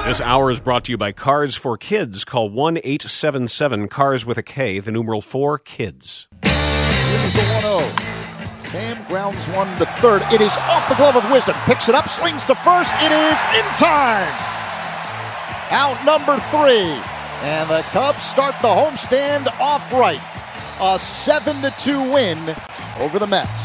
This hour is brought to you by Cars for Kids. Call 1-877-CARS with a K, the numeral 4, KIDS. Here's the 1-0. Cam grounds one to third. It is off the glove of Wisdom. Picks it up, slings to first. It is in time. Out number 3. And the Cubs start the homestand off right. A 7-2 win over the Mets.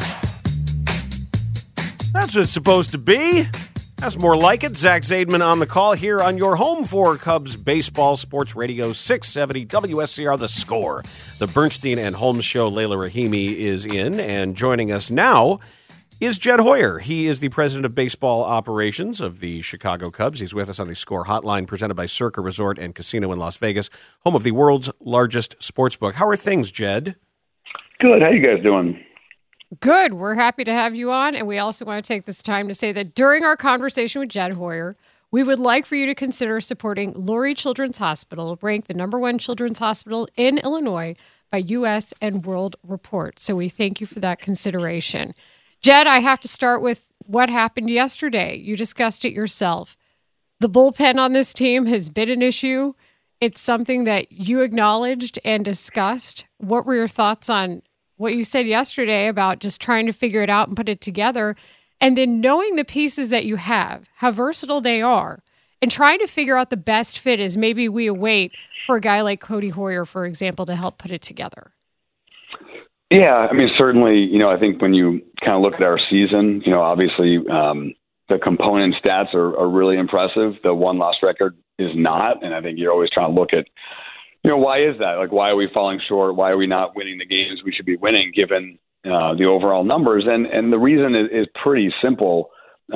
That's what it's supposed to be. That's more like it. Zach Zaidman on the call here on your home for Cubs Baseball Sports Radio 670 WSCR The Score. The Bernstein and Holmes Show. Leila Rahimi is in, and joining us now is Jed Hoyer. He is the president of baseball operations of the Chicago Cubs. He's with us on the Score Hotline, presented by Circa Resort and Casino in Las Vegas, home of the world's largest sports book. How are things, Jed? Good. How you guys doing? Good. We're happy to have you on, and we also want to take this time to say that during our conversation with Jed Hoyer, we would like for you to consider supporting Lurie Children's Hospital, ranked the #1 children's hospital in Illinois by U.S. and World Report. So we thank you for that consideration. Jed, I have to start with what happened yesterday. You discussed it yourself. The bullpen on this team has been an issue. It's something that you acknowledged and discussed. What were your thoughts on what you said yesterday about just trying to figure it out and put it together, and then knowing the pieces that you have, how versatile they are, and trying to figure out the best fit as maybe we await for a guy like Cody Hoyer, for example, to help put it together? Yeah, I mean, certainly, I think when you kind of look at our season, obviously the component stats are really impressive. The one-loss record is not, and I think you're always trying to look at, why is that? Like, why are we falling short? Why are we not winning the games we should be winning given the overall numbers? And the reason is pretty simple,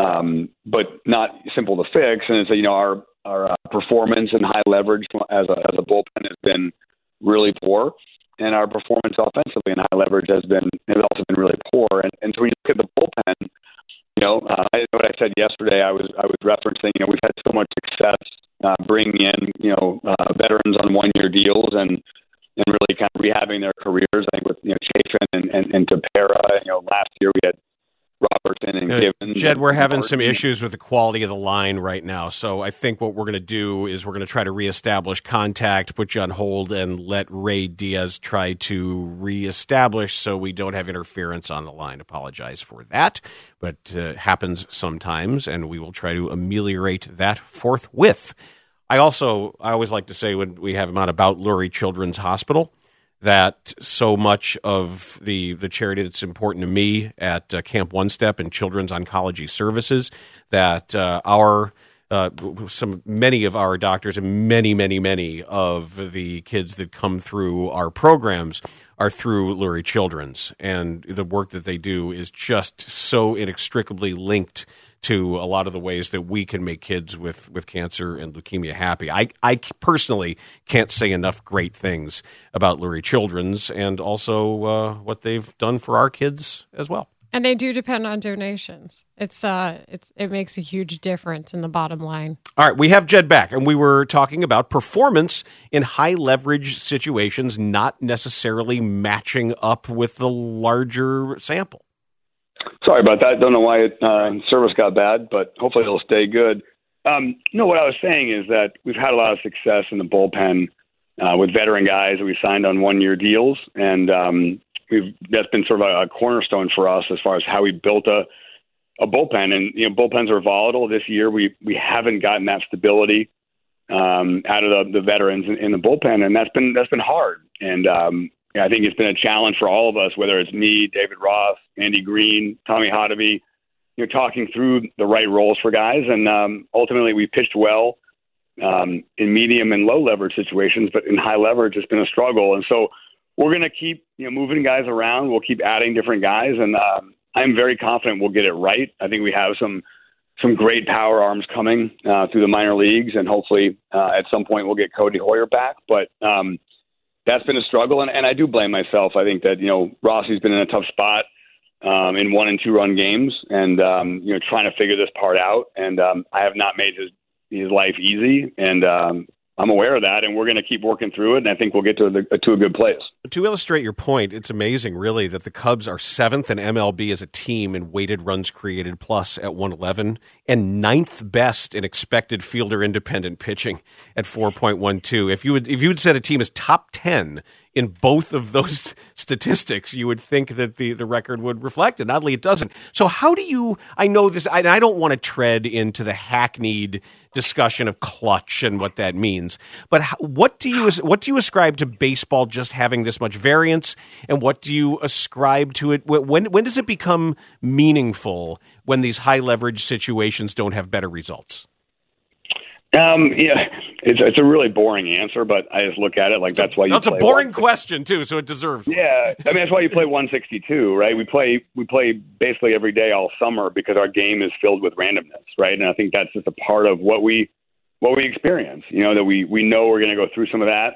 but not simple to fix. And it's our performance and high leverage as a bullpen has been really poor, and our performance offensively and high leverage has also been really poor. And so when you look at the bullpen, I know what I said yesterday. I was referencing. We've had so much success bringing in veterans on 1-year deals and really kind of rehabbing their careers. I think with Chafin and Tepera. Last year we had Robertson and Givens. Jed, we're having some issues with the quality of the line right now. So I think what we're going to do is we're going to try to reestablish contact, put you on hold, and let Ray Diaz try to reestablish so we don't have interference on the line. Apologize for that, but it happens sometimes, and we will try to ameliorate that forthwith. I always like to say when we have him on about Lurie Children's Hospital, that so much of the charity that's important to me at Camp One Step and Children's Oncology Services, that many of our doctors and many of the kids that come through our programs are through Lurie Children's, and the work that they do is just so inextricably linked to a lot of the ways that we can make kids with cancer and leukemia happy. I personally can't say enough great things about Lurie Children's and also what they've done for our kids as well. And they do depend on donations. It makes a huge difference in the bottom line. All right, we have Jed back, and we were talking about performance in high-leverage situations not necessarily matching up with the larger sample. Sorry about that. Don't know why service got bad, but hopefully it'll stay good. No, what I was saying is that we've had a lot of success in the bullpen with veteran guys that we signed on 1-year deals, and that's been sort of a cornerstone for us as far as how we built a bullpen. And bullpens are volatile. This year we haven't gotten that stability out of the veterans in the bullpen, and that's been hard. And I think it's been a challenge for all of us, whether it's me, David Ross, Andy Green, Tommy Hotovy, talking through the right roles for guys. And ultimately we pitched well in medium and low leverage situations, but in high leverage, it's been a struggle. And so we're going to keep moving guys around. We'll keep adding different guys. And I'm very confident we'll get it right. I think we have some great power arms coming through the minor leagues. And hopefully at some point we'll get Cody Hoyer back. But that's been a struggle, and I do blame myself. I think that, Rossi's been in a tough spot in 1- and 2-run games and, trying to figure this part out. And I have not made his life easy. And I'm aware of that, and we're going to keep working through it, and I think we'll get to a good place. To illustrate your point, it's amazing, really, that the Cubs are 7th in MLB as a team in weighted runs created plus at 111 and 9th best in expected fielder independent pitching at 4.12. If you would said a team is top 10 in both of those statistics, you would think that the record would reflect it. And oddly, it doesn't. So how do you, I know this, and I don't want to tread into the hackneyed discussion of clutch and what that means, but what do you ascribe to baseball just having this much variance, and what do you ascribe to it? When does it become meaningful when these high leverage situations don't have better results? Yeah, it's a really boring answer, but I just look at it like that's why you. That's a boring question too, so it deserves. Yeah, I mean that's why you play 162, right? We play basically every day all summer because our game is filled with randomness, right? And I think that's just a part of what we experience. You know, that we know we're going to go through some of that.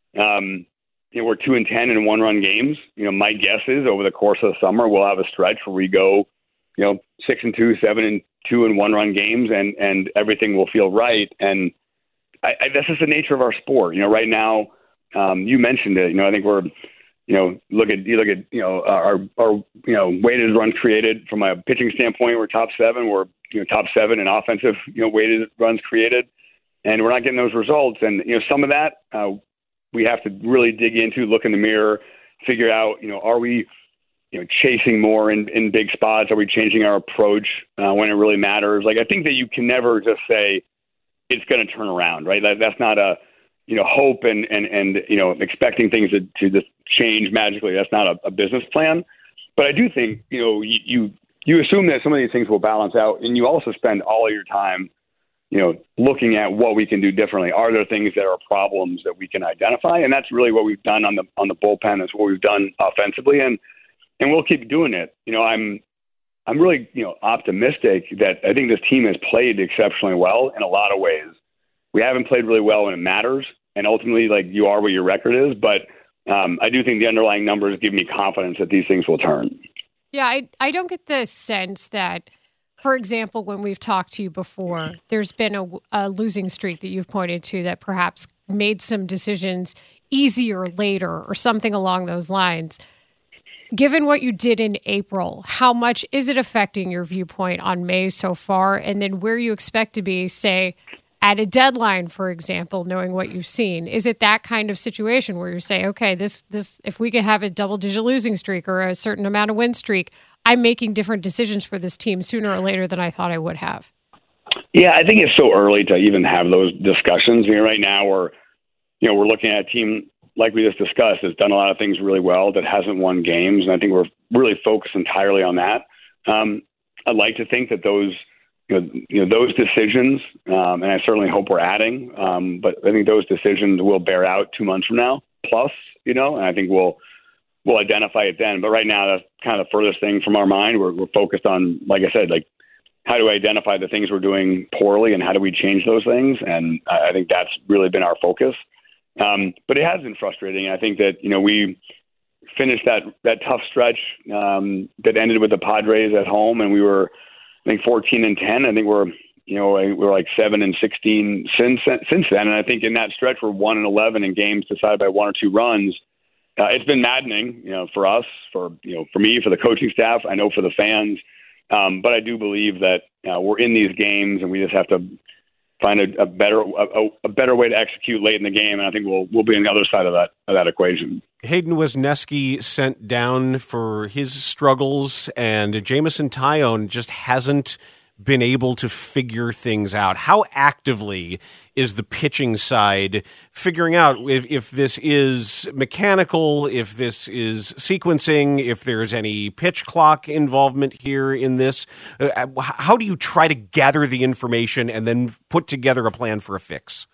You know, we're 2-10 in 1-run games. You know, my guess is over the course of the summer we'll have a stretch where we go, 6-2, 7-2 in 1-run games, and everything will feel right. And that's just the nature of our sport. You know, right now, you mentioned it. You know, I think we're, look at our weighted runs created from a pitching standpoint. We're top 7. We're top 7 in offensive weighted runs created, and we're not getting those results. And some of that we have to really dig into, look in the mirror, figure out are we chasing more in big spots? Are we changing our approach when it really matters? Like, I think that you can never just say it's going to turn around, right? That's not a, hope and expecting things to just change magically. That's not a business plan. But I do think, you assume that some of these things will balance out, and you also spend all of your time, looking at what we can do differently. Are there things that are problems that we can identify? And that's really what we've done on the bullpen. That's what we've done offensively. And we'll keep doing it. I'm really, optimistic that I think this team has played exceptionally well in a lot of ways. We haven't played really well when it matters, and ultimately, like, you are what your record is. But I do think the underlying numbers give me confidence that these things will turn. Yeah, I don't get the sense that, for example, when we've talked to you before, there's been a losing streak that you've pointed to that perhaps made some decisions easier later or something along those lines. Given what you did in April, how much is it affecting your viewpoint on May so far? And then where you expect to be, say, at a deadline, for example, knowing what you've seen? Is it that kind of situation where you say, okay, this if we could have a double-digit losing streak or a certain amount of win streak, I'm making different decisions for this team sooner or later than I thought I would have? Yeah, I think it's so early to even have those discussions. I mean, right now we're looking at a team, like we just discussed, has done a lot of things really well, that hasn't won games, and I think we're really focused entirely on that. I'd like to think that those decisions, and I certainly hope we're adding, but I think those decisions will bear out 2 months from now, plus, and I think we'll identify it then. But right now, that's kind of the furthest thing from our mind. We're focused on, like I said, like, how do we identify the things we're doing poorly, and how do we change those things? And I think that's really been our focus. But it has been frustrating. I think that, we finished that tough stretch that ended with the Padres at home, and we were, I think, 14-10. I think we're like 7-16 since then. And I think in that stretch we're 1-11 in games decided by 1 or 2 runs. It's been maddening, for us, for me, for the coaching staff. I know for the fans, but I do believe that we're in these games, and we just have to find a better way to execute late in the game, and I think we'll be on the other side of that equation. Hayden Wesneski sent down for his struggles, and Jameson Taillon just hasn't been able to figure things out. How actively is the pitching side figuring out if this is mechanical, if this is sequencing, if there's any pitch clock involvement here in this? How do you try to gather the information and then put together a plan for a fix?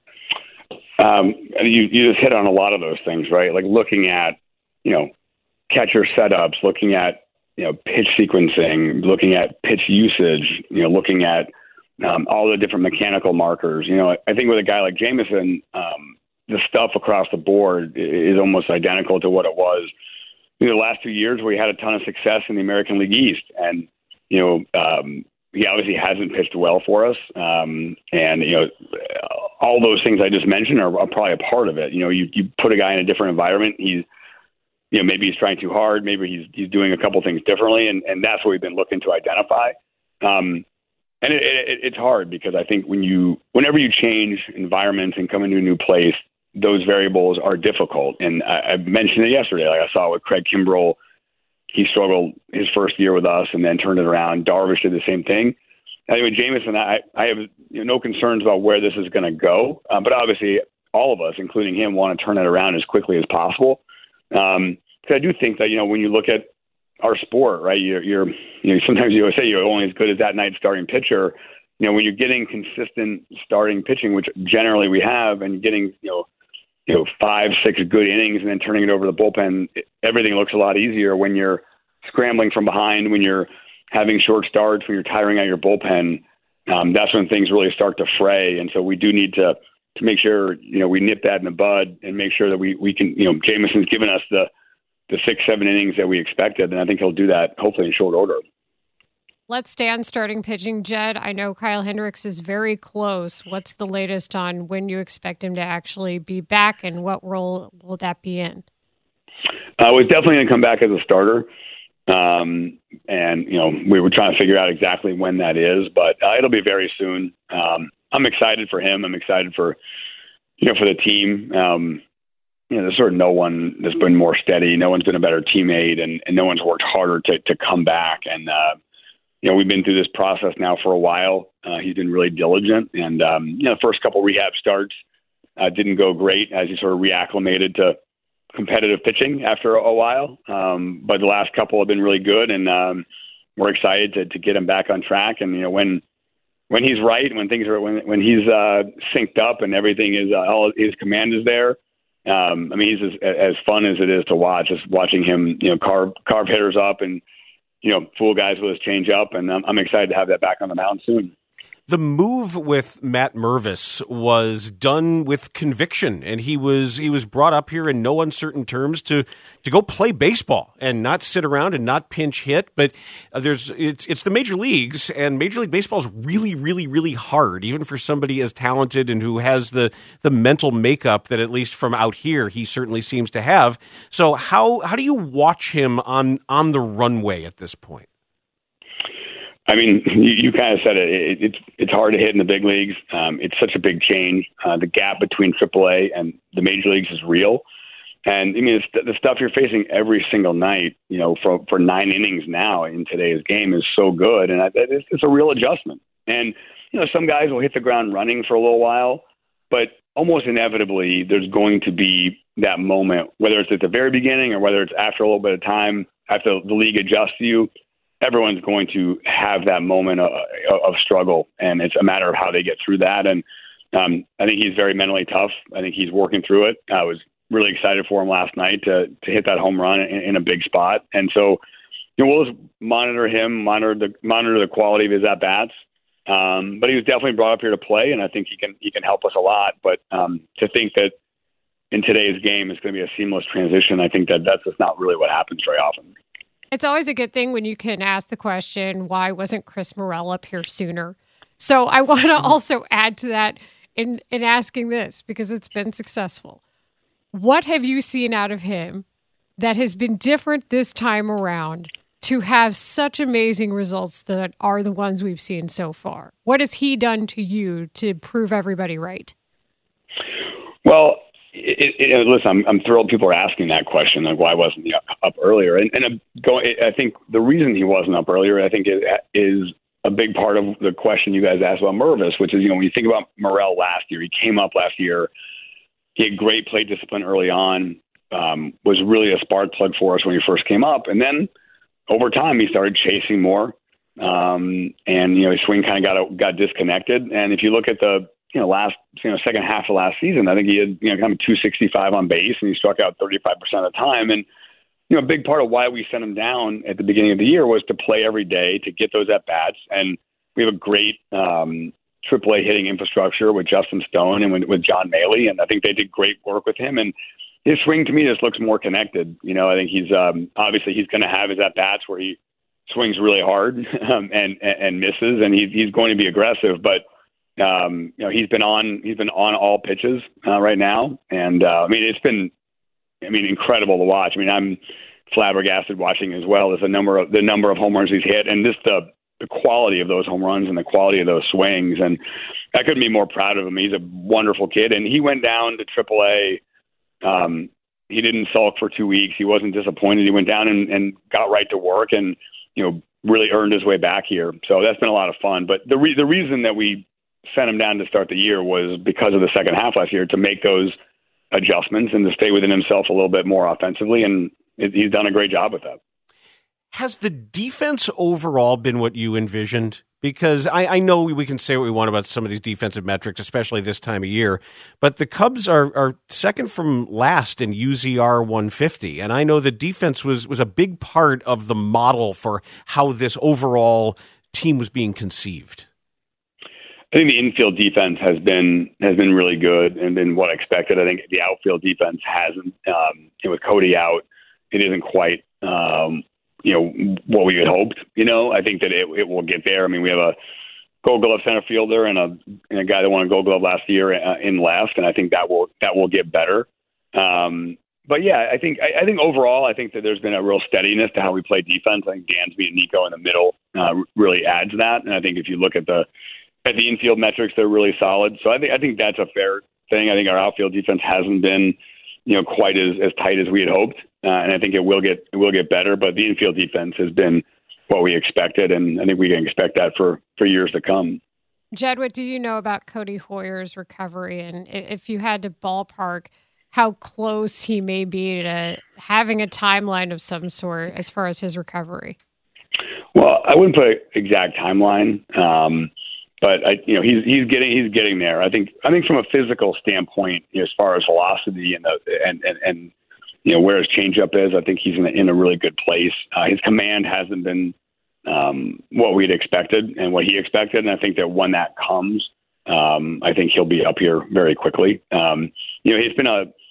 You just hit on a lot of those things, right? Like looking at, catcher setups, looking at, pitch sequencing, looking at pitch usage, looking at all the different mechanical markers. I think with a guy like Jameson, the stuff across the board is almost identical to what it was the last 2 years, where he had a ton of success in the American League East. And, he obviously hasn't pitched well for us. And, all those things I just mentioned are probably a part of it. You know, you put a guy in a different environment. Maybe he's trying too hard. Maybe he's doing a couple things differently, and that's what we've been looking to identify. And it's hard because I think whenever you change environments and come into a new place, those variables are difficult. And I mentioned it yesterday. Like I saw with Craig Kimbrell, he struggled his first year with us and then turned it around. Darvish did the same thing. Anyway, Jameson, I have no concerns about where this is going to go. But obviously, all of us, including him, want to turn it around as quickly as possible. Because I do think that when you look at our sport, right, you're sometimes you always say you're only as good as that night's starting pitcher. When you're getting consistent starting pitching, which generally we have, and getting 5-6 good innings and then turning it over the bullpen, everything looks a lot easier when you're scrambling from behind, when you're having short starts, when you're tiring out your bullpen. That's when things really start to fray. And so we do need to make sure, we nip that in the bud and make sure that we can, Jameson's given us the 6-7 innings that we expected. And I think he'll do that hopefully in short order. Let's stay on starting pitching, Jed. I know Kyle Hendricks is very close. What's the latest on when you expect him to actually be back, and what role will that be in? He's definitely going to come back as a starter. We were trying to figure out exactly when that is, but it'll be very soon. I'm excited for him. I'm excited for the team. There's sort of no one that's been more steady. No one's been a better teammate, and no one's worked harder to come back. And, we've been through this process now for a while. He's been really diligent. And, the first couple rehab starts didn't go great as he sort of reacclimated to competitive pitching after a while. But the last couple have been really good, and we're excited to get him back on track. And, when he's right, when things are, when he's synced up and everything is, all his command is there. He's as fun as it is to watch, just watching him, carve hitters up and, fool guys with his change up. And I'm excited to have that back on the mound soon. The move with Matt Mervis was done with conviction, and he was brought up here in no uncertain terms to go play baseball and not sit around and not pinch hit. But it's the major leagues, and Major League Baseball is really, really, really hard, even for somebody as talented and who has the mental makeup that, at least from out here, he certainly seems to have. So how do you watch him on the runway at this point? You kind of said it. It's hard to hit in the big leagues. It's such a big change. The gap between AAA and the major leagues is real. And the stuff you're facing every single night, for 9 innings now in today's game is so good. And it's a real adjustment. And, some guys will hit the ground running for a little while, but almost inevitably there's going to be that moment, whether it's at the very beginning or whether it's after a little bit of time, after the league adjusts you. Everyone's going to have that moment of struggle, and it's a matter of how they get through that. And I think he's very mentally tough. I think he's working through it. I was really excited for him last night to hit that home run in a big spot. And so, we'll just monitor him, monitor the quality of his at bats. But he was definitely brought up here to play, and I think he can help us a lot. But to think that in today's game it's going to be a seamless transition, I think that's just not really what happens very often. It's always a good thing when you can ask the question, why wasn't Chris Morel up here sooner? So I want to also add to that in asking this, because it's been successful. What have you seen out of him that has been different this time around to have such amazing results that are the ones we've seen so far? What has he done to you to prove everybody right? Well, listen, I'm thrilled people are asking that question, like why wasn't he up earlier? And I think the reason he wasn't up earlier, I think, is a big part of the question you guys asked about Mervis, which is, when you think about Morel last year, he came up last year, he had great plate discipline early on, was really a spark plug for us when he first came up, and then over time he started chasing more, and his swing kind of got disconnected. And if you look at the second half of last season, I think he had, kind of 265 on base, and he struck out 35% of the time. And, a big part of why we sent him down at the beginning of the year was to play every day, to get those at-bats. And we have a great AAA hitting infrastructure with Justin Stone and with John Maley, and I think they did great work with him. And his swing, to me, just looks more connected. I think he's obviously he's going to have his at-bats where he swings really hard and misses, and he's going to be aggressive. But He's been on all pitches right now, and it's been incredible to watch. I'm flabbergasted watching as well as the number of home runs he's hit, and just the quality of those home runs and the quality of those swings. And I couldn't be more proud of him. He's a wonderful kid, and he went down to AAA. He didn't sulk for 2 weeks. He wasn't disappointed. He went down and got right to work, and really earned his way back here. So that's been a lot of fun. But the reason that we sent him down to start the year was because of the second half last year, to make those adjustments and to stay within himself a little bit more offensively, and he's done a great job with that. Has the defense overall been what you envisioned? Because I know we can say what we want about some of these defensive metrics, especially this time of year, but the Cubs are second from last in UZR 150, and I know the defense was a big part of the model for how this overall team was being conceived. I think the infield defense has been really good and been what I expected. I think the outfield defense hasn't. With Cody out, it isn't quite what we had hoped. I think that it will get there. We have a Gold Glove center fielder and a guy that won a Gold Glove last year in left, and I think that will get better. But yeah, I think overall, I think that there's been a real steadiness to how we play defense. I think Dansby and Nico in the middle really adds that, and I think if you look at the infield metrics, they're really solid. So I think that's a fair thing. I think our outfield defense hasn't been quite as tight as we had hoped, and I think it will get better. But the infield defense has been what we expected, and I think we can expect that for years to come. Jed, what do you know about Cody Hoyer's recovery, and if you had to ballpark how close he may be to having a timeline of some sort as far as his recovery? Well, I wouldn't put an exact timeline, but he's getting there. I think from a physical standpoint, as far as velocity and where his changeup is, I think he's in a really good place. His command hasn't been what we'd expected and what he expected, and I think that when that comes, I think he'll be up here very quickly. He's been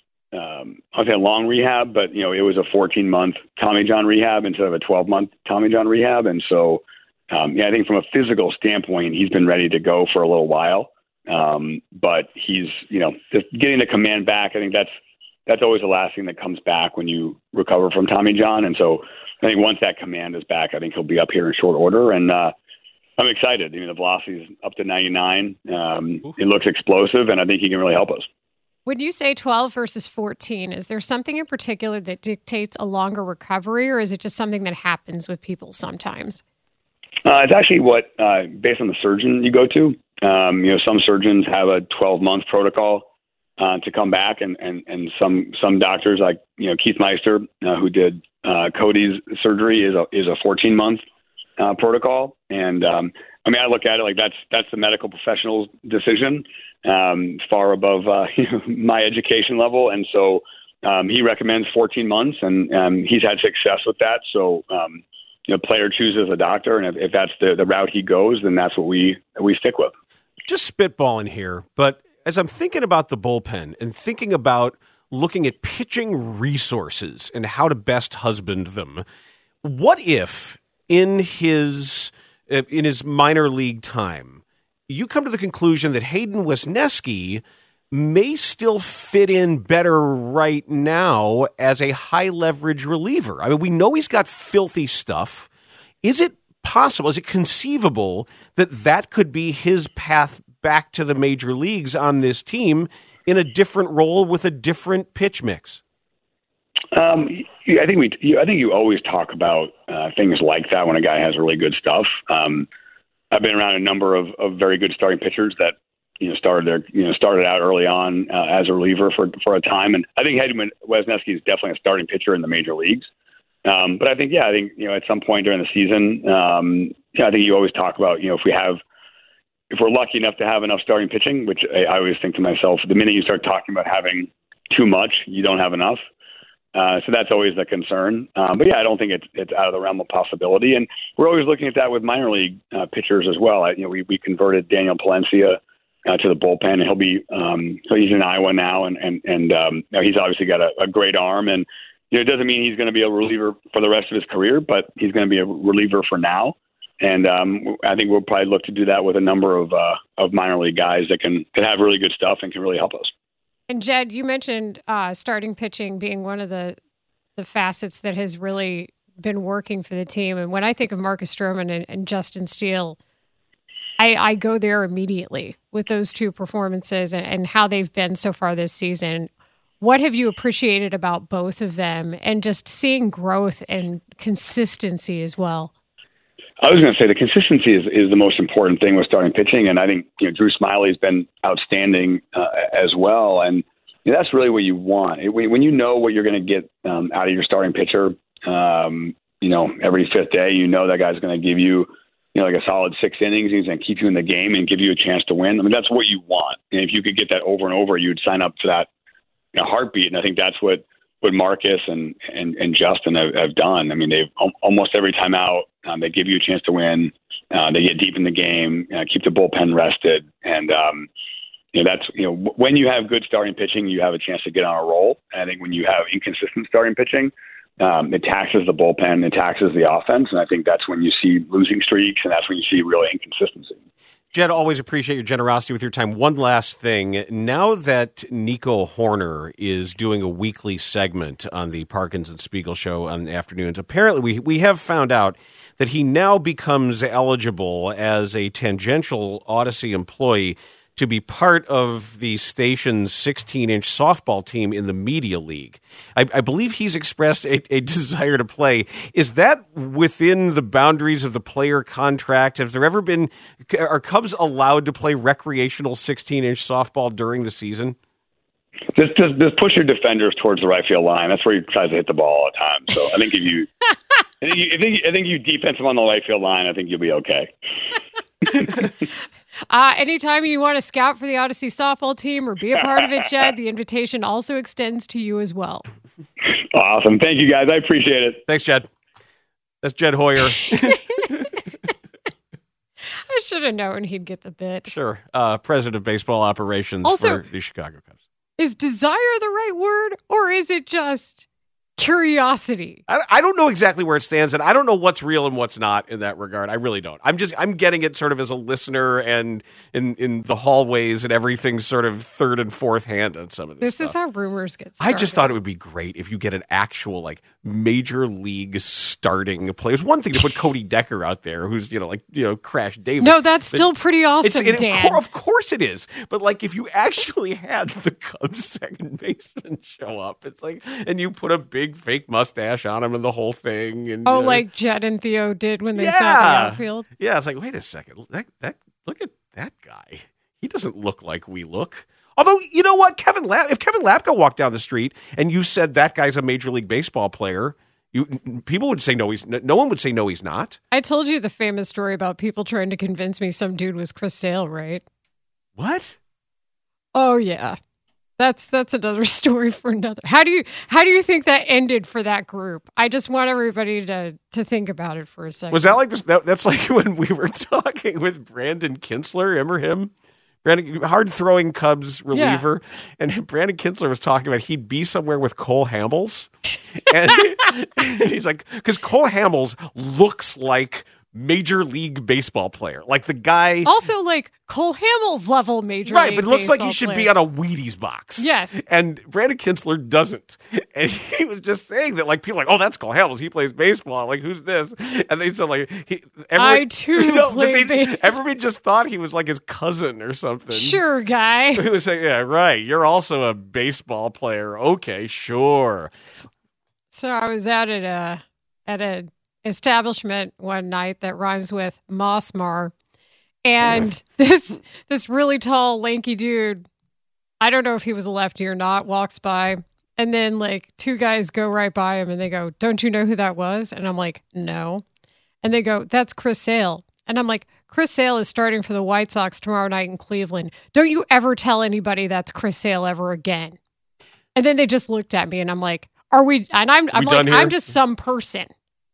a long rehab, but it was a 14-month Tommy John rehab instead of a 12-month Tommy John rehab, and so. I think from a physical standpoint, he's been ready to go for a little while. But he's, just getting the command back. I think that's always the last thing that comes back when you recover from Tommy John. And so I think once that command is back, I think he'll be up here in short order. And I'm excited. The velocity is up to 99. It looks explosive, and I think he can really help us. When you say 12 versus 14, is there something in particular that dictates a longer recovery, or is it just something that happens with people sometimes? It's actually based on the surgeon you go to. Some surgeons have a 12-month protocol to come back, and some doctors like Keith Meister, who did Cody's surgery, is a 14-month protocol. And I look at it like that's the medical professional's decision, far above my education level, and so he recommends 14 months, and he's had success with that. So. Player chooses a doctor, and if that's the route he goes, then that's what we stick with. Just spitballing here, but as I'm thinking about the bullpen and thinking about looking at pitching resources and how to best husband them, what if in his minor league time you come to the conclusion that Hayden Wesneski may still fit in better right now as a high-leverage reliever? We know he's got filthy stuff. Is it possible, is it conceivable that could be his path back to the major leagues on this team in a different role with a different pitch mix? I think you always talk about things like that when a guy has really good stuff. I've been around a number of very good starting pitchers that started out early on as a reliever for a time, and I think Hayden Wesneski is definitely a starting pitcher in the major leagues. But I think at some point during the season, I think you always talk about if we're lucky enough to have enough starting pitching, which I always think to myself, the minute you start talking about having too much, you don't have enough. So that's always the concern. But yeah, I don't think it's out of the realm of possibility, and we're always looking at that with minor league pitchers as well. We converted Daniel Palencia to the bullpen, and he's in Iowa now, and he's obviously got a great arm, and it doesn't mean he's going to be a reliever for the rest of his career, but he's going to be a reliever for now. And I think we'll probably look to do that with a number of minor league guys that can have really good stuff and can really help us. And Jed, you mentioned starting pitching being one of the facets that has really been working for the team. And when I think of Marcus Stroman and Justin Steele, I go there immediately with those two performances and how they've been so far this season. What have you appreciated about both of them and just seeing growth and consistency as well? I was going to say the consistency is the most important thing with starting pitching, and I think Drew Smyly's been outstanding as well, and that's really what you want. When you know what you're going to get out of your starting pitcher, every fifth day, that guy's going to give you, like a solid 6 innings. He's going to keep you in the game and give you a chance to win. I mean, that's what you want. And if you could get that over and over, you'd sign up for that heartbeat. And I think that's what Marcus and Justin have done. I mean, they've almost every time out, they give you a chance to win. They get deep in the game, keep the bullpen rested. And, when you have good starting pitching, you have a chance to get on a roll. And I think when you have inconsistent starting pitching, it taxes the bullpen, it taxes the offense. And I think that's when you see losing streaks, and that's when you see real inconsistency. Jed, always appreciate your generosity with your time. One last thing. Now that Nico Horner is doing a weekly segment on the Parkins and Spiegel show on the afternoons, apparently we have found out that he now becomes eligible as a tangential Odyssey employee to be part of the station's 16-inch softball team in the Media League. I believe he's expressed a desire to play. Is that within the boundaries of the player contract? Are Cubs allowed to play recreational 16-inch softball during the season? Just push your defenders towards the right field line. That's where he tries to hit the ball all the time. So I think if you, I think you defense him on the right field line, I think you'll be okay. Anytime you want to scout for the Odyssey softball team or be a part of it, Jed, the invitation also extends to you as well. Awesome. Thank you, guys. I appreciate it. Thanks, Jed. That's Jed Hoyer. I should have known he'd get the bit. Sure. President of baseball operations for the Chicago Cubs. Is desire the right word, or is it just curiosity? I don't know exactly where it stands, and I don't know what's real and what's not in that regard. I really don't. I'm getting it sort of as a listener and in the hallways and everything sort of third and fourth hand on some of this stuff. Is how rumors get started. I just thought it would be great if you get an actual major league starting player. It's one thing to put Cody Decker out there, who's Crash Davis. No, that's still pretty awesome, Dan. Of course it is. But if you actually had the Cubs second baseman show up, it's and you put a big fake mustache on him and the whole thing. And, like Jed and Theo did when they sat the outfield. Yeah, it's wait a second. That look at that guy. He doesn't look like we look. Although, you know what? If Kevin Lapka walked down the street and you said that guy's a Major League Baseball player, people would say no. No one would say no, he's not. I told you the famous story about people trying to convince me some dude was Chris Sale, right? What? Oh yeah, that's another story for another. How do you think that ended for that group? I just want everybody to think about it for a second. Was that like this? That's like when we were talking with Brandon Kinsler. Remember him? Hard-throwing Cubs reliever. Yeah. And Brandon Kinsler was talking about he'd be somewhere with Cole Hamels. And he's like, because Cole Hamels looks like Major League Baseball player. The guy... Also, Cole Hamels level Major League Baseball player. Right, but it looks like he should be on a Wheaties box. Yes. And Brandon Kinsler doesn't. And he was just saying that, people are like, oh, that's Cole Hamels. He plays baseball. Who's this? And they said, I too play baseball. Everybody just thought he was his cousin or something. Sure, guy. He was saying, yeah, right. You're also a baseball player. Okay, sure. So I was out at a establishment one night that rhymes with Mossmar, and this really tall, lanky dude, I don't know if he was a lefty or not, walks by, and then two guys go right by him and they go, "Don't you know who that was?" And I'm like, "No." And they go, "That's Chris Sale." And I'm like, "Chris Sale is starting for the White Sox tomorrow night in Cleveland. Don't you ever tell anybody that's Chris Sale ever again." And then they just looked at me and I'm like, "Are we?" And I'm like, "I'm just some person."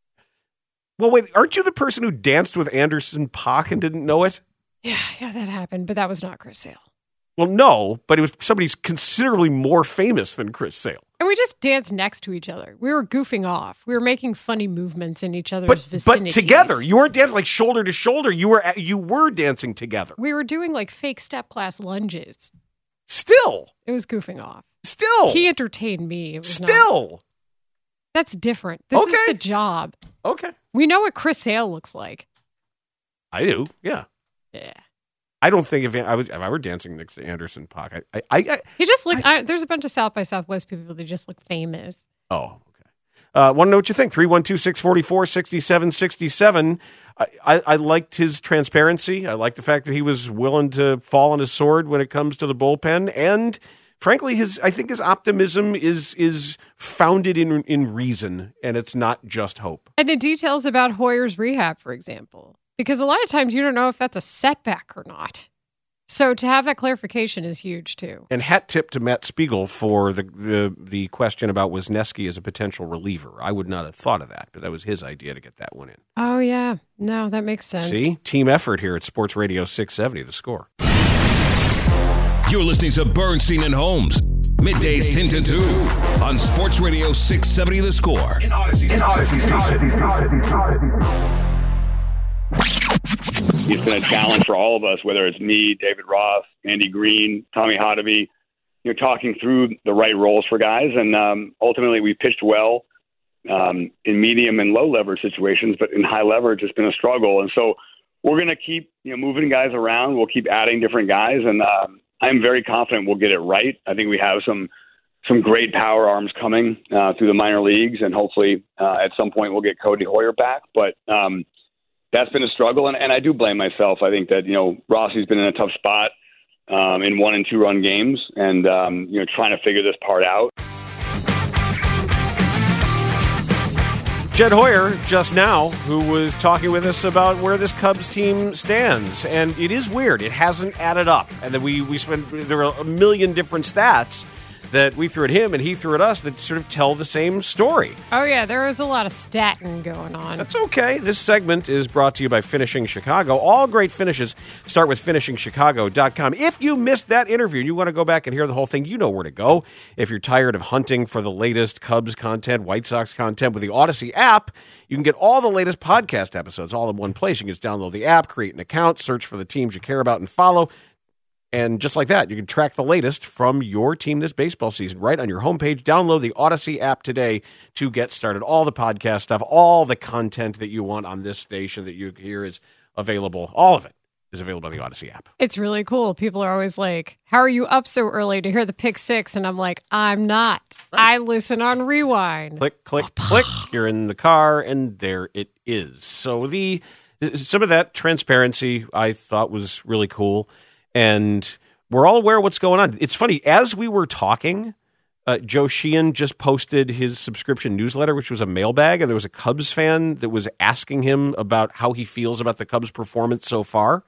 Well, wait, aren't you the person who danced with Anderson .Paak and didn't know it? Yeah, that happened, but that was not Chris Sale. Well, no, but it was somebody considerably more famous than Chris Sale. And we just danced next to each other. We were goofing off. We were making funny movements in each other's vicinities. But together. You weren't dancing like shoulder to shoulder. You were dancing together. We were doing like fake step class lunges. Still. It was goofing off. Still. He entertained me. It was Still. Not. That's different. This is the job. Okay. We know what Chris Sale looks like. I do. Yeah. Yeah. I don't think if I were dancing next to Anderson .Paak, he just looked. There's a bunch of South by Southwest people that just look famous. Oh, okay. Want to know what you think? 312-644-6767. I liked his transparency. I liked the fact that he was willing to fall on his sword when it comes to the bullpen, and frankly, I think his optimism is founded in reason, and it's not just hope. And the details about Hoyer's rehab, for example. Because a lot of times you don't know if that's a setback or not. So to have that clarification is huge, too. And hat tip to Matt Spiegel for the question about Wisniewski as a potential reliever. I would not have thought of that, but that was his idea to get that one in. Oh, yeah. No, that makes sense. See? Team effort here at Sports Radio 670, The Score. You're listening to Bernstein and Holmes. Middays 10 to 2 on Sports Radio 670, The Score. In Odyssey. It's been a challenge for all of us, whether it's me, David Ross, Andy Green, Tommy Hotovy, talking through the right roles for guys. And ultimately, we pitched well in medium and low leverage situations, but in high leverage, it's been a struggle. And so we're going to keep moving guys around. We'll keep adding different guys, and I'm very confident we'll get it right. I think we have some great power arms coming through the minor leagues, and hopefully at some point we'll get Cody Hoyer back. But that's been a struggle, and I do blame myself. I think that, Rossi's been in a tough spot in 1 and 2 run games, and, trying to figure this part out. Jed Hoyer, just now, who was talking with us about where this Cubs team stands. And it is weird. It hasn't added up. And then there were a million different stats that we threw at him and he threw at us that sort of tell the same story. Oh, yeah, there was a lot of statting going on. That's okay. This segment is brought to you by Finishing Chicago. All great finishes start with finishingchicago.com. If you missed that interview and you want to go back and hear the whole thing, you know where to go. If you're tired of hunting for the latest Cubs content, White Sox content with the Odyssey app, you can get all the latest podcast episodes all in one place. You can just download the app, create an account, search for the teams you care about, and follow. And just like that, you can track the latest from your team this baseball season right on your homepage. Download the Odyssey app today to get started. All the podcast stuff, all the content that you want on this station that you hear is available. All of it is available on the Odyssey app. It's really cool. People are always like, how are you up so early to hear the Pick Six? And I'm like, I'm not. Right. I listen on rewind. Click, click, click. You're in the car, and there it is. So some of that transparency I thought was really cool. And we're all aware of what's going on. It's funny, as we were talking, Joe Sheehan just posted his subscription newsletter, which was a mailbag, and there was a Cubs fan that was asking him about how he feels about the Cubs' performance so far.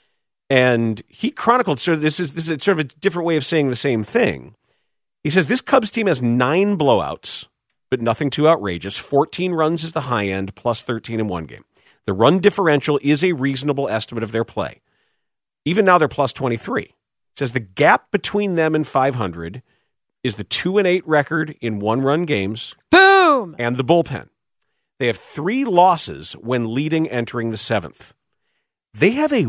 And he chronicled, so this is sort of a different way of saying the same thing. He says, this Cubs team has 9 blowouts, but nothing too outrageous. 14 runs is the high end, plus 13 in one game. The run differential is a reasonable estimate of their play. Even now, they're plus 23. It says the gap between them and 500 is the 2-8 record in one-run games. Boom! And the bullpen. They have 3 losses when leading entering the 7th. They have a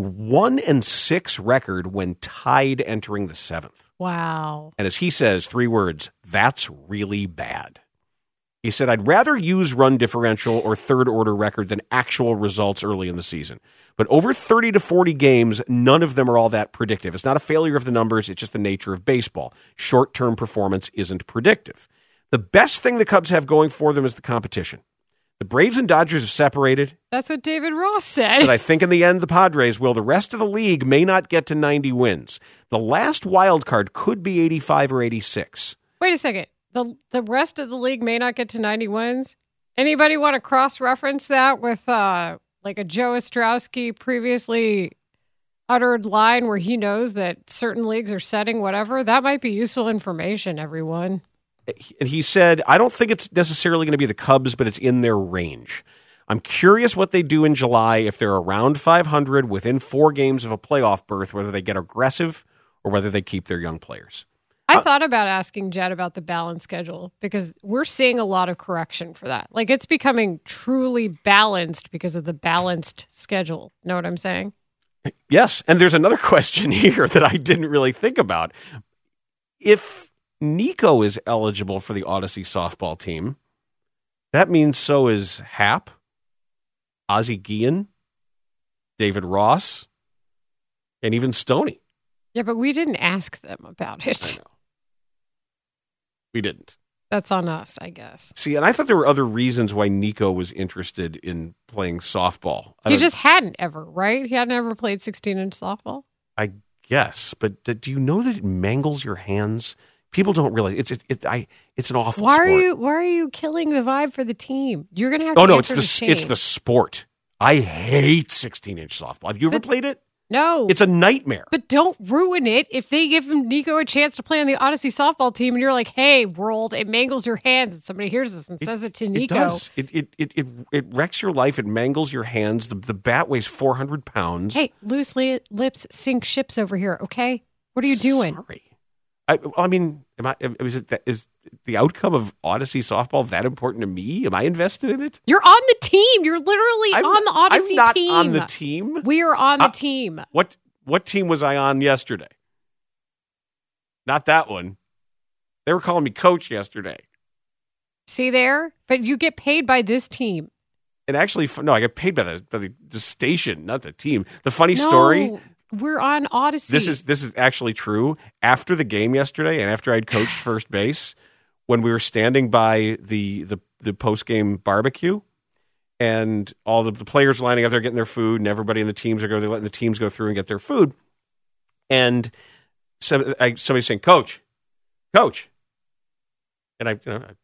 1-6 record when tied entering the 7th. Wow. And as he says, 3 words, that's really bad. He said, I'd rather use run differential or third-order record than actual results early in the season. But over 30 to 40 games, none of them are all that predictive. It's not a failure of the numbers. It's just the nature of baseball. Short-term performance isn't predictive. The best thing the Cubs have going for them is the competition. The Braves and Dodgers have separated. That's what David Ross said. Said, I think in the end, the Padres will. The rest of the league may not get to 90 wins. The last wild card could be 85 or 86. Wait a second. The rest of the league may not get to 90 wins? Anybody want to cross-reference that with like a Joe Ostrowski previously uttered line where he knows that certain leagues are setting whatever? That might be useful information, everyone. And he said, I don't think it's necessarily going to be the Cubs, but it's in their range. I'm curious what they do in July if they're around 500 within 4 games of a playoff berth, whether they get aggressive or whether they keep their young players. I thought about asking Jed about the balanced schedule because we're seeing a lot of correction for that. Like it's becoming truly balanced because of the balanced schedule. Know what I'm saying? Yes. And there's another question here that I didn't really think about. If Nico is eligible for the Odyssey softball team, that means so is Hap, Ozzie Guillen, David Ross, and even Stoney. Yeah, but we didn't ask them about it. We didn't. That's on us, I guess. See, and I thought there were other reasons why Nico was interested in playing softball. He just hadn't ever, right? He hadn't ever played 16-inch softball? I guess. But do you know that it mangles your hands? People don't realize it's an awful sport. Why are you killing the vibe for the team? You're going to have to answer to Shane. It's the sport. I hate 16-inch softball. Have you ever played it? No. It's a nightmare. But don't ruin it. If they give Nico a chance to play on the Odyssey softball team and you're like, hey, world, it mangles your hands, and somebody hears this and says it to Nico. It does. It wrecks your life. It mangles your hands. The bat weighs 400 pounds. Hey, loose lips sink ships over here, okay? What are you doing? Sorry. Is the outcome of Odyssey softball that important to me? Am I invested in it? You're on the team. You're literally on the Odyssey team. I'm not on the team. We are on the team. What team was I on yesterday? Not that one. They were calling me coach yesterday. See there? But you get paid by this team. And actually, no, I get paid by the station, not the team. The funny story... We're on Odyssey. This is actually true. After the game yesterday, and after I'd coached first base, when we were standing by the post-game barbecue, and all the players lining up there getting their food, and everybody in the teams they're letting the teams go through and get their food, and somebody saying, "Coach," and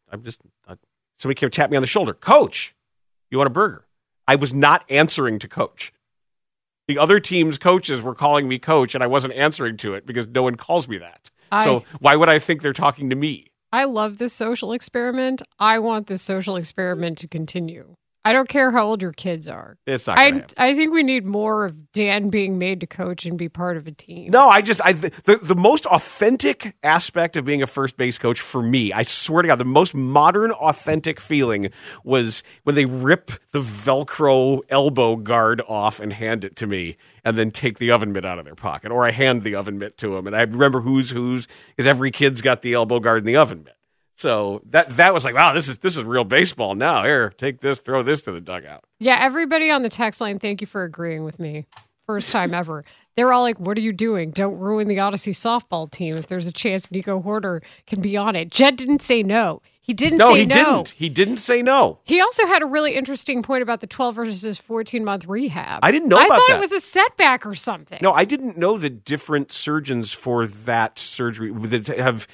somebody came tap me on the shoulder, "Coach, you want a burger?" I was not answering to Coach. The other team's coaches were calling me coach, and I wasn't answering to it because no one calls me that. So why would I think they're talking to me? I love this social experiment. I want this social experiment to continue. I don't care how old your kids are. It's not gonna happen. I think we need more of Dan being made to coach and be part of a team. No, the most authentic aspect of being a first base coach for me, I swear to God, the most modern, authentic feeling was when they rip the Velcro elbow guard off and hand it to me and then take the oven mitt out of their pocket. Or I hand the oven mitt to them. And I remember who's, because every kid's got the elbow guard and the oven mitt. So that was like, wow, this is real baseball now. Here, take this, throw this to the dugout. Yeah, everybody on the text line, thank you for agreeing with me. First time ever. They were all like, what are you doing? Don't ruin the Odyssey softball team. If there's a chance Nico Hoerner can be on it. Jed didn't say no. He didn't say no. He didn't say no. He also had a really interesting point about the 12 versus 14-month rehab. I didn't know about that. I thought it was a setback or something. No, I didn't know that different surgeons for that surgery have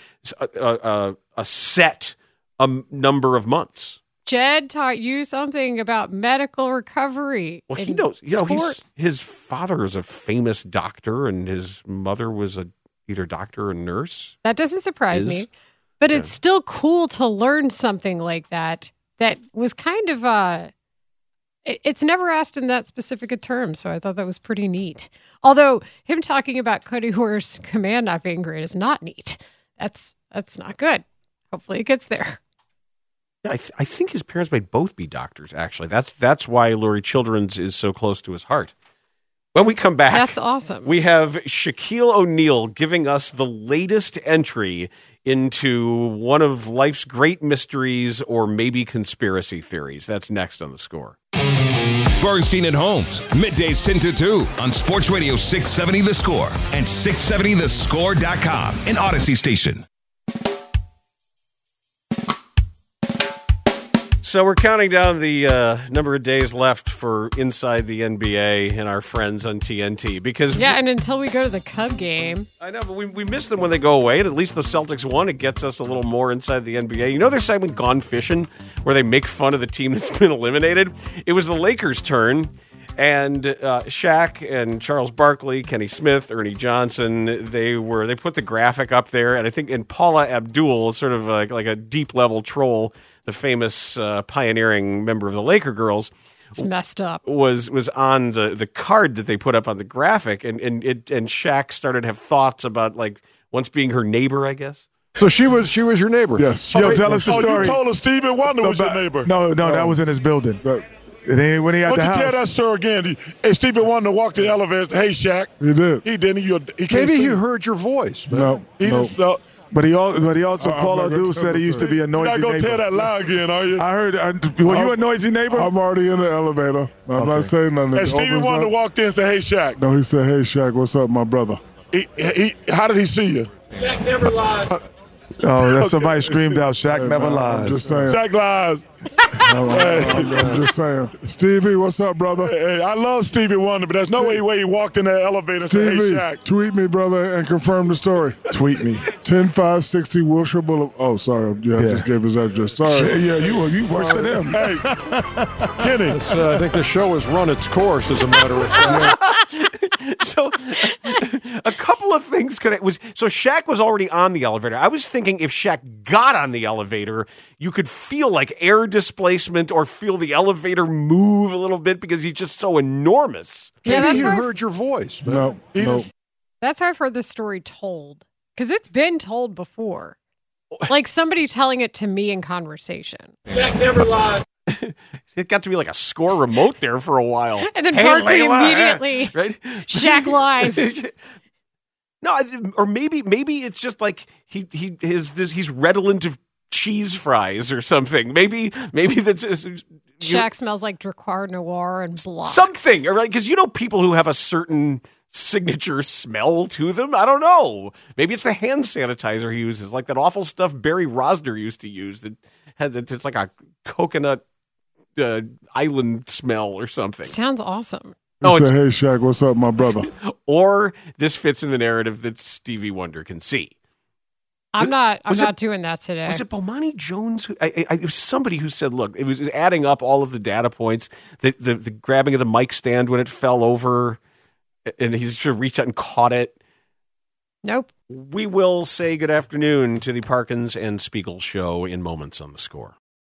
a set number of months. Jed taught you something about medical recovery. Well, he knows. His father is a famous doctor, and his mother was either doctor or nurse. That doesn't surprise me. But it's still cool to learn something like that was kind of it's never asked in that specific a term, so I thought that was pretty neat. Although him talking about Cody Hoar's command not being great is not neat. That's not good. Hopefully it gets there. Yeah, I think his parents might both be doctors, actually. That's why Laurie Children's is so close to his heart. When we come back, that's awesome. We have Shaquille O'Neal giving us the latest entry into one of life's great mysteries or maybe conspiracy theories. That's next on The Score. Bernstein and Holmes, middays 10 to 2 on Sports Radio 670 The Score and 670thescore.com, an Odyssey station. So we're counting down the number of days left for Inside the NBA and our friends on TNT because and until we go to the Cub game. I know, but we miss them when they go away, and at least the Celtics won. It gets us a little more inside the NBA. You know their segment Gone Fishing, where they make fun of the team that's been eliminated? It was the Lakers' turn, and Shaq and Charles Barkley, Kenny Smith, Ernie Johnson, they put the graphic up there, and I think Paula Abdul, sort of like a deep-level troll, the famous pioneering member of the Laker girls, it's messed up. Was on the card that they put up on the graphic, and Shaq started to have thoughts about like once being her neighbor, I guess. So she was your neighbor. Yes. Yo, tell us the story. You told us Stevie Wonder was your neighbor. No, that was in his building. When he at the house. Tell that story again. Hey, Stevie Wonder walked the elevator. Hey, Shaq. He did. He didn't. Maybe he heard your voice. Man. No. But he also, Paul Abdul said he used to be a noisy neighbor. You're not going to tell that lie again, are you? I heard. Were you a noisy neighbor? I'm already in the elevator. I'm not saying nothing. And Stevie Wonder walked in and said, hey, Shaq. No, he said, hey, Shaq, what's up, my brother? How did he see you? Shaq never lies. Oh, that's somebody screamed out, Shaq never lies. I'm just saying. Shaq lies. I'm just saying. Stevie, what's up, brother? Hey, I love Stevie Wonder, but there's no way he walked in that elevator and said, hey, Shaq. Tweet me, brother, and confirm the story. Tweet me. 10560 Wilshire Boulevard. Oh, sorry. I just gave his address. Sorry. Yeah, you work for them. Hey, Kenny. I think the show has run its course, as a matter of fact. So, a couple of things so Shaq was already on the elevator. I was thinking if Shaq got on the elevator, you could feel like air displacement or feel the elevator move a little bit because he's just so enormous. Maybe he heard your voice. Man. No. That's how I've heard this story told. Because it's been told before. Like somebody telling it to me in conversation. Shaq never lies. It got to be like a score remote there for a while. And then Hey, Barkley Layla, immediately, right? Shaq lies. No, or maybe it's just like he's redolent of cheese fries or something. Maybe that's Shaq smells like Dracar Noir and Block. something, right? Because people who have a certain signature smell to them. I don't know. Maybe it's the hand sanitizer he uses, like that awful stuff Barry Rosner used to use it's like a coconut island smell or something. Sounds awesome. He said, hey, Shaq, what's up, my brother? Or this fits in the narrative that Stevie Wonder can see. I'm not doing that today. Was it Bomani Jones? It was somebody who said, look, it was adding up all of the data points, the grabbing of the mic stand when it fell over, and he sort of reached out and caught it. Nope. We will say good afternoon to the Parkins and Spiegel show in moments on the Score.